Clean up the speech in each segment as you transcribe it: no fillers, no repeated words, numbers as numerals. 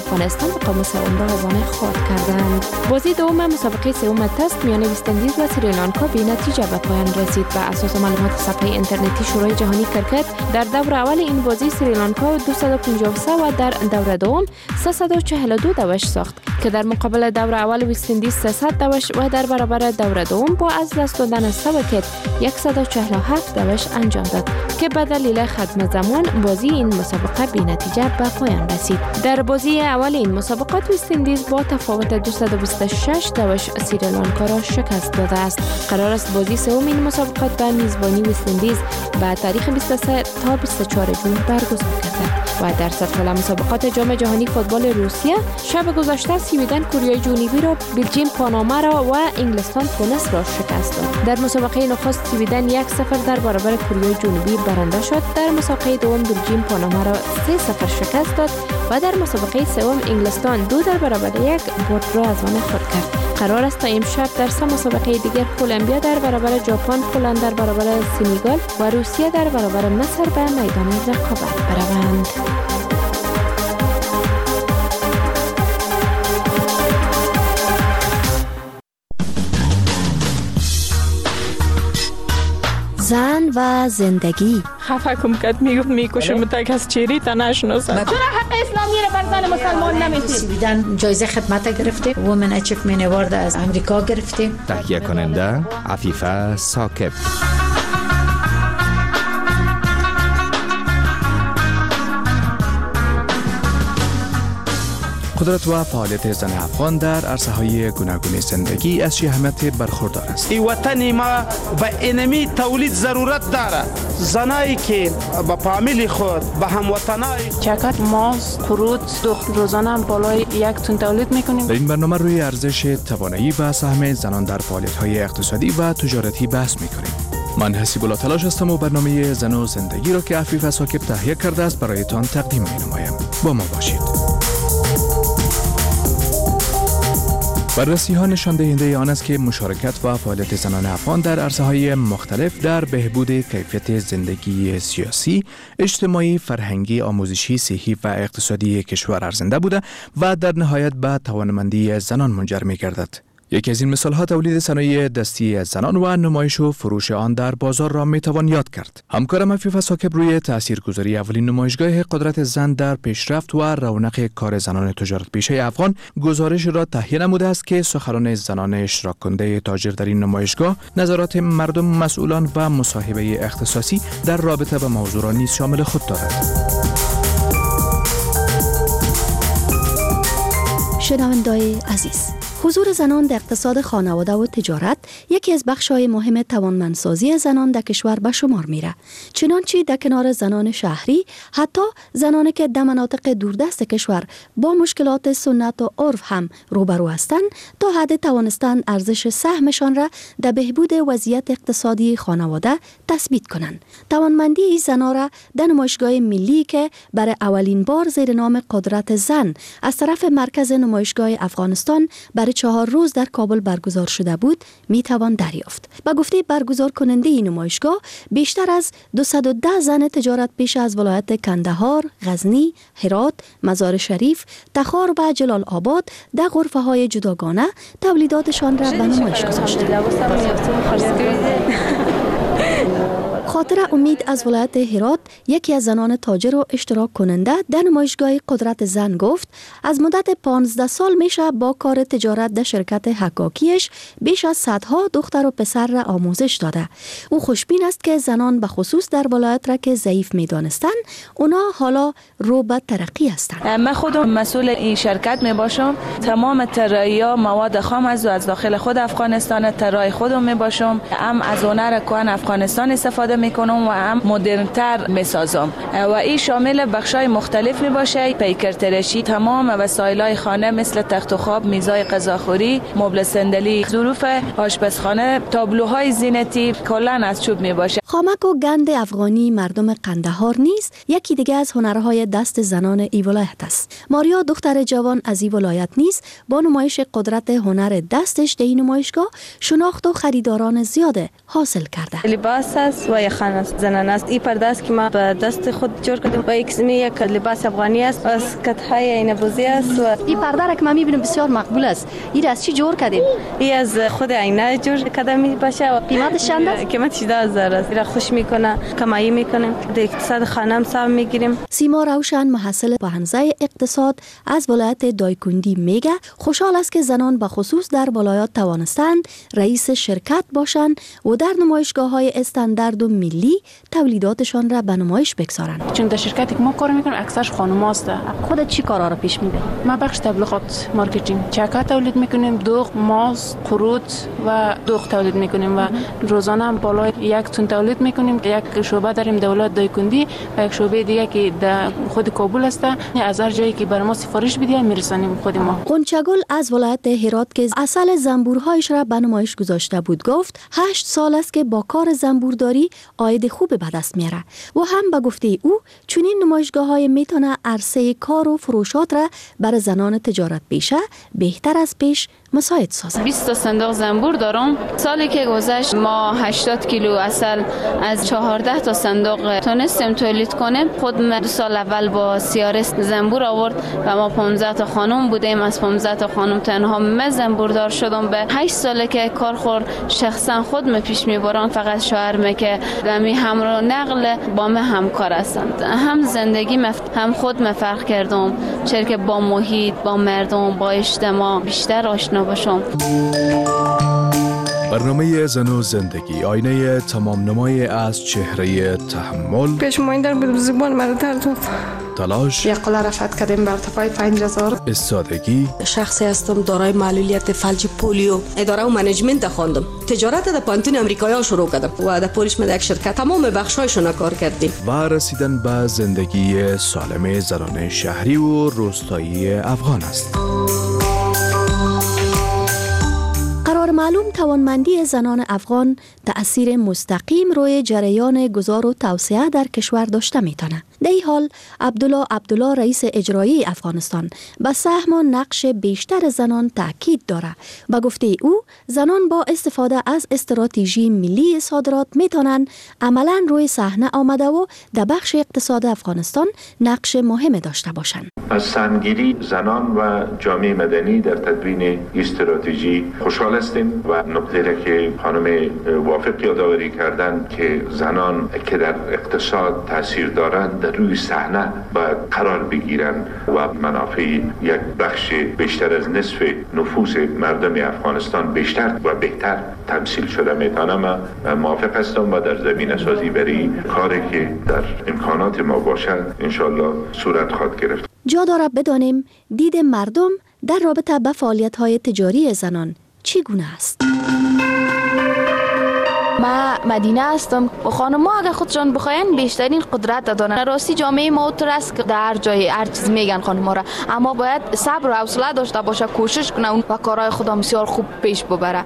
افغانستان مقام سوم را آوانه خواهد کردند. بازی دوم مسابقه سوم تست میان وست اندیز و سریلانکا به نتیجه به پایان رسید. بر اساس معلومات صفحه اینترنتی شورای جهانی کرکت در دور اول این بازی سریلانکا 253 و در دور دوم 342 دوش ساخت که در مقابل دور اول وست اندیز 300 دوش و در برابر دور دوم با از دست دادن 3 ویکت 147 دوش انجام داد که به دلیل ختم زمان بازی این مسابقه بی نتیجه به پایان رسید. در بازی اول این مسابقات وست اندیز با تفاوت 226 دوش سریلانکا را شکست داده است. قرار است بازی سوم این مسابقات به میزبانی وست اندیز به تاریخ 23 تا 24 جون برگزار گردد. و در سلسله مسابقات جام جهانی فوتبال روسیه شب گذشته سویدن کره جنوبی را، بلژیم پاناما را و انگلستان تونس را شکست داد. در مسابقه نخست سویدن 1-0 در برابر کره جنوبی برنده شد. در مسابقه دوم بلژیم پاناما را 3-0 شکست داد و در مسابقه سوم انگلستان 2 در برابر 1 برد را از آن خود کرد. قرار است تا امشب در 3 مسابقه دیگر کلمبیا در برابر ژاپن، پولند در برابر سنگال و روسیه در برابر مصر به میدان رقابت بروند. زن و زندگی. خفه کم کد میکشم تا کس چیری تا نشناسن. چرا حق اسلامی رو بر زن مسلمان نمیدید؟ سویدن جایزه خدمت گرفته، وومن اچیومنت اوارد از امریکا گرفته. تهیه کننده عفیفه ثاقب. قدرت و فعالیت زن افغان در عرصه‌های گوناگون زندگی از اهمیت برخوردار است. این وطن ما به اینمی تولید ضرورت داره. زنایی که با فامیل خود به هموطنای چکت ماست، قروت، دخت روزانه هم بالای 1 تن تولید میکنیم. در این برنامه روی ارزش توانایی و سهم زنان در فعالیت‌های اقتصادی و تجارتی بحث میکنیم. من حسیب الله تلاش هستم و برنامه زن و زندگی را که عفیفه ثاقب تهیه کرده است برایتان تقدیم می‌نمایم. با ما باشید. بررسی‌ها نشان دهنده آن است که مشارکت و فعالیت زنان افغان در عرصه‌های مختلف در بهبود کیفیت زندگی سیاسی، اجتماعی، فرهنگی، آموزشی، صحی و اقتصادی کشور ارزنده بوده و در نهایت به توانمندی زنان منجر می‌گردد. یکی از این مثال‌ها تولید صنایع دستی زنان و نمایش و فروش آن در بازار را می‌توان یاد کرد. همکارم عفیفه ثاقب روی تاثیرگذاری اولین نمایشگاه قدرت زن در پیشرفت و رونق کار زنان تجارت پیشه افغان گزارش را تهیه نموده است که سخنان زنان اشتراک کننده تاجر در این نمایشگاه، نظرات مردم، مسئولان و مصاحبه اختصاصی در رابطه با موضوع را نیز شامل خود دارد. شنونده‌های عزیز، حضور زنان در اقتصاد خانواده و تجارت یکی از بخش‌های مهم توانمندسازی زنان در کشور به شمار میره. چنانچه در کنار زنان شهری، حتی زنانی که در مناطق دوردست کشور با مشکلات سنت و عرف هم روبرو هستند، تا حد توانستند ارزش سهمشان را در بهبود وضعیت اقتصادی خانواده تثبیت کنند. توانمندی این زنان را در نمایشگاه ملی که برای اولین بار زیر نام قدرت زن از طرف مرکز نمایشگاه افغانستان برای 4 روز در کابل برگزار شده بود میتوان دریافت. با گفته برگزار کننده این نمایشگاه، بیشتر از 210 زن تجارت پیش از ولایت کندهار، غزنی، هرات، مزار شریف، تخار و جلال آباد در غرفه های جداگانه تولیداتشان را به نمایش گذاشتند. خاطر امید از ولایت هرات، یکی از زنان تاجر و اشتراک کننده در نمایشگاه قدرت زن گفت از مدت 15 سال میشه با کار تجارت در شرکت حکاکیش بیش از صدها دختر و پسر را آموزش داده. او خوشبین است که زنان به خصوص در ولایت را که ضعیف میدانستند، اونا حالا رو به ترقی هستند. من خودم مسئول این شرکت می باشم. تمام طراحی‌ها مواد خام از داخل خود افغانستان طراح خودم می باشم. هم از هنر کهن افغانستان استفاده میکنم و هم مدرن‌تر میسازم و این شامل بخشای مختلف می باشه. پیکر تراشی، تمام وسایل‌های خانه مثل تخت و خواب، میزای غذاخوری، مبل صندلی، ظروف آشپزخانه، تابلوهای زینتی کلاً از چوب می باشه. خامک و گند افغانی مردم قندهار نیز یکی دیگه از هنرهای دست زنان ای ولایت است. ماریا دختر جوان از ای ولایت نیز با نمایش قدرت هنر دستش در این نمایشگاه شناخت و خریداران زیاده حاصل کرده. لباس است و پرده زنانه است. این پرده است که ما به دست خود جور کردیم و یک لباس افغانی است و از کتهای اینبوزی است. و این پرده را که ما میبینیم بسیار مقبول است. این از چی جور کردیم؟ این از خود عینه جور کرده میباشه و قیمتش چند است؟ قیمتش 10000 است. را خوش میکنه، کمایی میکنیم، در اقتصاد خانه هم سهم میگیریم. سیما روشن محصل با حوزه اقتصاد از ولایت دایکندی میگه خوشحال است که زنان به خصوص در ولایات توانستند رئیس شرکت باشند و در نمایشگاه‌های استاندارد و ملی تولیداتشان را به نمایش بگذارند. چون در شرکتی که ما کار میکنیم اکثرش خانم‌هاست. خودت چی کارا را پیش میبری؟ ما بخش تبلیغات مارکتینگ، چکه تولید میکنیم، دوغ، ماست، قروت و دوغ تولید میکنیم و روزانه هم بالای 1 تن تولید میکنیم. یک شعبه داریم دولت دایکندی و یک شعبه دیگه که در خود کابل است. از هر جایی که بر ما سفارش بدیم میرسانیم خود ما. غنچه‌گل از ولایت هرات که اصل زنبورهایش را به نمایش گذاشته بود گفت 8 سال است که با کار زنبورداری عاید خوب به دست میاره و هم به گفته او چنین نمایشگاه‌های میتونه عرصه کار و فروشات را برای زنان تجارت پیشه بهتر از پیش مساعد سازد. 20 تا صندوق زنبور دارم. سالی که گذشت ما 80 کیلو عسل از 14 تا صندوق تونستیم تولید کنیم. خود 2 سال اول با سیارس زنبور آورد و ما 15 تا خانم بودیم. از 15 تا خانم تنها من زنبوردار شدم. به 8 ساله که کارخور شخصا خود پیش میبرم. فقط شوهرم که دمی همراه نقل با من همکار هستند. هم زندگی هم خود فرق کردم. چرا که با محیط، با مردم، با اجتماع بیشتر آشنا باشم. برنامه زن و زندگی آینه تمام نمای از چهره تحمل، پیشماین در زبان مرا درد داد، تلاش، یک قله رفت کردیم به ارتفاع 5000. استادگی. شخصی هستم دارای معلولیت فلج پولیو. اداره و منیجمنت خواندم. تجارت در پانتون امریکایی شروع کردم و در پولیش من یک شرکت تمام بخشایشون کار کردیم. و رسیدن به زندگی سالم زنان شهری و روستایی افغان است. قرار معلوم توانمندی زنان افغان تأثیر مستقیم روی جریان گذار و توسعه در کشور داشته میتونه. در این حال عبدالله رئیس اجرایی افغانستان به سهم و نقش بیشتر زنان تاکید داره. به گفته او زنان با استفاده از استراتژی ملی صادرات میتونن عملاً روی صحنه آمده و در بخش اقتصاد افغانستان نقش مهم داشته باشند. از سهمگیری زنان و جامعه مدنی در تدوین استراتژی خوشحال هستیم و نکته را که خانم وافق یادآوری کردن که زنان که در اقتصاد تاثیر دارند در روی صحنه باید قرار بگیرند و منافع یک بخش بیشتر از نصف نفوس مردم افغانستان بیشتر و بهتر تمثیل شده میتونه. من موافق هستم و در زمینه سازی برای کاری که در امکانات ما باشد انشالله صورت خواهد گرفت. جا دارد بدانیم دید مردم در رابطه با فعالیت‌های تجاری زنان چگونه است؟ ما مدینه هستم و خانم‌ها اگر خودشان بخواین بیشترین قدرت دارن. راستی جامعه ما اونطور است که در جای هر چیز میگن خانم‌ها را، اما باید صبر و حوصله داشته باشه، کوشش کنه و کارهای خود بسیار خوب پیش ببره.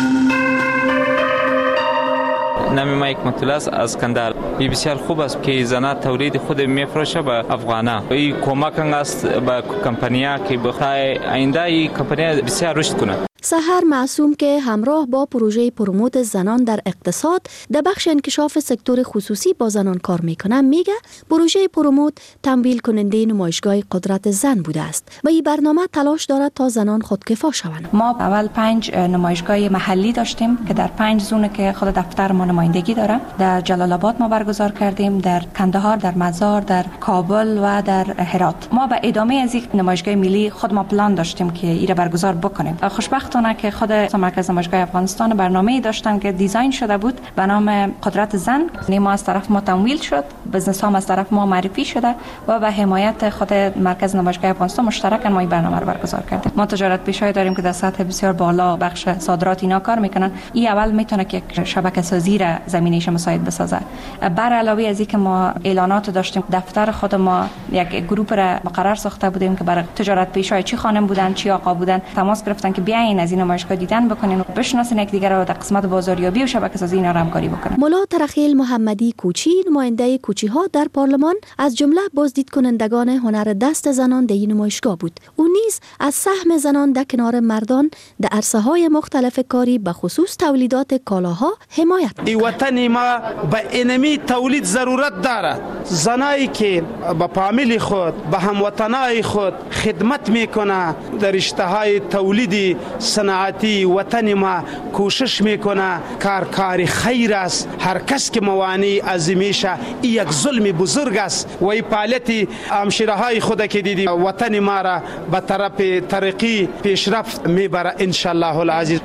نام ما یک مطلع است از کندر. بسیار خوب است که زنان تولید خود میفروشه به افغانا. این کمک است به کمپانی‌ها که بخوای آینده این کمپانی بسیار رشد کنه. سحر معصوم که همراه با پروژه پروموت زنان در اقتصاد در بخش انکشاف سکتور خصوصی با زنان کار میکنه میگه پروژه پروموت تمویل کننده نمایشگاه قدرت زن بوده است و این برنامه تلاش دارد تا زنان خودکفا شوند. ما اول 5 نمایشگاه محلی داشتیم که در 5 زون که خود دفتر ما نمایندگی داره. در جلال آباد ما برگزار کردیم، در کندهار، در مزار، در کابل و در هرات. ما به ادامه از این نمایشگاه ملی خود ما پلان داشتیم که ایره برگزار بکنیم. خوشبختانه که خود مرکز نمایشگاه افغانستان برنامه‌ای داشتن که دیزاین شده بود به نام قدرت زن. ما از طرف ما تمویل شد، بزنس ها از طرف ما معرفی شده و به حمایت خود مرکز نمایشگاه افغانستان مشترکاً ما این برنامه رو برگزار کردیم. ما تجارت پیشایی داریم که در سطح بسیار بالا بخش صادرات اینا کار میکنن. این اول میتونه که یک شبکه سازی را زمینه‌اش مساعد بسازه. بر علاوه از اینکه ما اعلانات داشتیم، دفتر خود ما یک گروه را مقرر ساخته بودیم که برای تجارت پیشایی چی خانم بودن چی آقا بودن تماس گرفتن که بیاین از این نمایشگاه دیدن بکنین و بشناسین یکدیگر رو در قسمت بازاریابی و شبکه‌سازی اینا همکاری بکنن. مولا ترخیل محمدی کوچی نماینده کوچی‌ها در پارلمان از جمله بازدید کنندگان هنر دست زنان در این نمایشگاه بود. او نیز از سهم زنان در کنار مردان در عرصه‌های مختلف کاری به خصوص تولیدات کالاها حمایت کرد. این وطن ما به اینمی تولید ضرورت داره. زنایی که با فامیل خود به هموطنای خود خدمت میکنه در رشته‌های تولید صنعتی وطن ما کوشش میکنه کار خیر است. هر کس که موانع عظیمیشه یک ظلم بزرگ است و این فعالیت همشیره‌های خود که دیدی وطن ما را به طرف ترقی پیشرفت میبره ان شاء الله العزیز.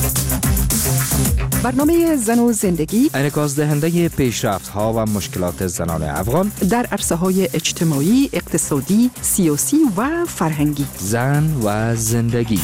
برنامه زن و زندگی انعکاس دهنده پیشرفت‌ها و مشکلات زنان افغان در عرصه‌های اجتماعی، اقتصادی، سیاسی و فرهنگی. زن و زندگی.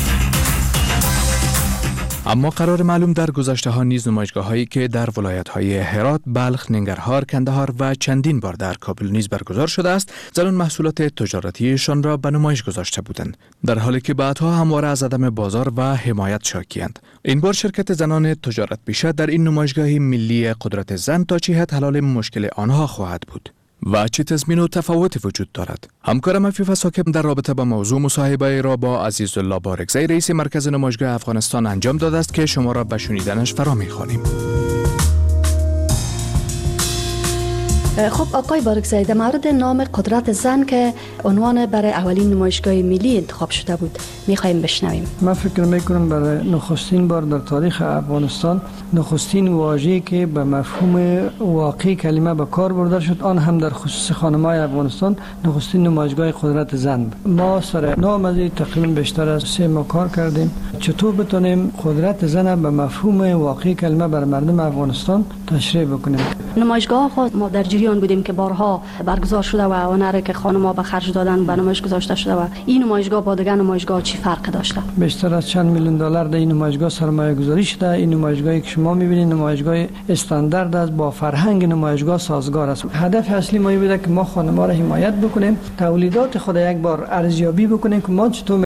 اما قرار معلوم در گذشته ها نیز نمایشگاه هایی که در ولایت های هرات، بلخ، ننگرهار، کندهار و چندین بار در کابل نیز برگزار شده است، زنان محصولات تجارتیشان را به نمایش گذاشته بودند، در حالی که بعدها همواره از عدم بازار و حمایت شاکی‌اند. این بار شرکت زنان تجارت پیشه در این نمایشگاه ملی قدرت زن تا چه حد حل مشکل آنها خواهد بود و چه تضمین و تفاوتی وجود دارد. همکارم عفیف ساکب در رابطه با موضوع مصاحبه را با عزیزالله بارکزی رئیس مرکز نمایشگاه افغانستان انجام داده است که شما را به شنیدنش فرا می‌خوانیم. خب آقای بارکزی، در مورد نام قدرت زن که عنوان برای اولین نمایشگاه ملی انتخاب شده بود می‌خوایم بشنویم. من فکر می‌کنم برای نخستین بار در تاریخ افغانستان نخستین واژه‌ای که به مفهوم واقعی کلمه به کار برده شد، آن هم در خصوص خانم‌های افغانستان، نخستین نمایشگاه قدرت زن بود. ما سر نام از تقریبا بیشتر از 3 ماه کار کردیم چطور بتونیم قدرت زن به مفهوم واقعی کلمه بر مردم افغانستان تشریح بکنیم. نمایشگاه خود ما در جریان بودیم که بارها برگزار شده و هنری که خانم‌ها به خرج دادن به نمایش گذاشته شده و این نمایشگاه با دیگر نمایشگاه چی فرق داشته؟ بیشتر از چند میلیون دلار در این نمایشگاه سرمایه گذاری شده. این نمایشگاهی که شما می‌بینید نمایشگاه استاندارد است، با فرهنگ نمایشگاه سازگار است. هدف اصلی ما این بوده که ما خانم‌ها را حمایت بکنیم، تولیدات خود یک بار ارزیابی بکنیم که ما چطور